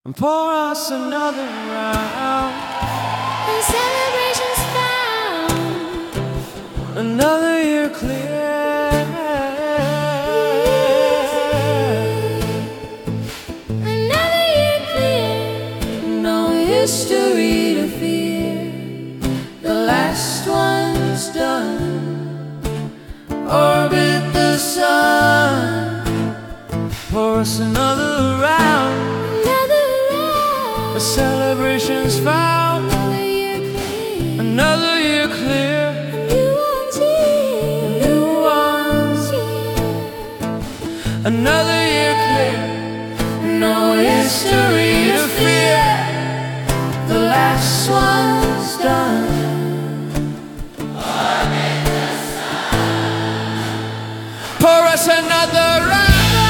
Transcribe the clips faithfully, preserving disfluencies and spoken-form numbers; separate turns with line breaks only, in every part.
And pour us another round.
The celebration's found.
Another year clear.
Another year clear.
No history to fear. The last one's done. Orbit the sun. Pour us another round. The celebration's found.
Another year clear.
Another year clear.
A new one's here.
New one's here. Another year clear. No history to fear. The last one's done. Pour us another round.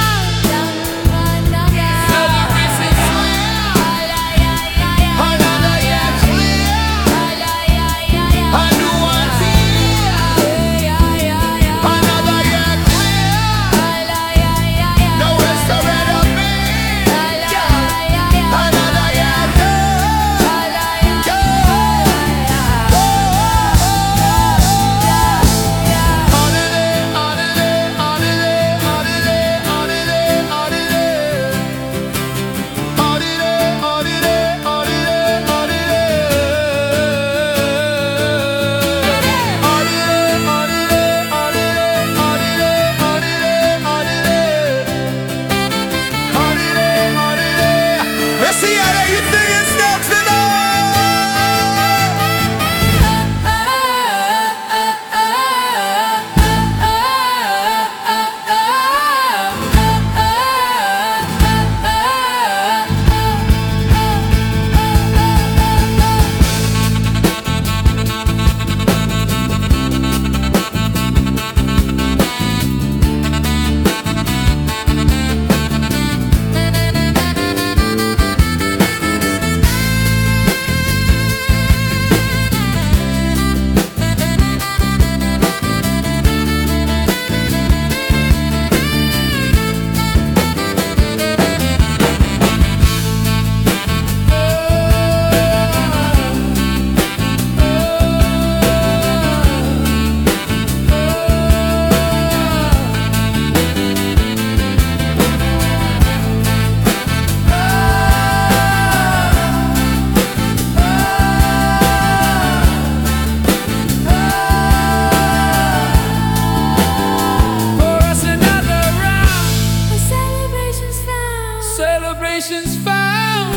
Celebration's found.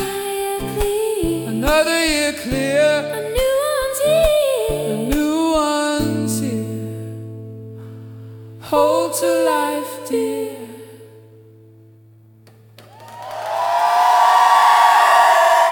Another year clear.
A new one's here.
A new one's here. Hold to life, dear.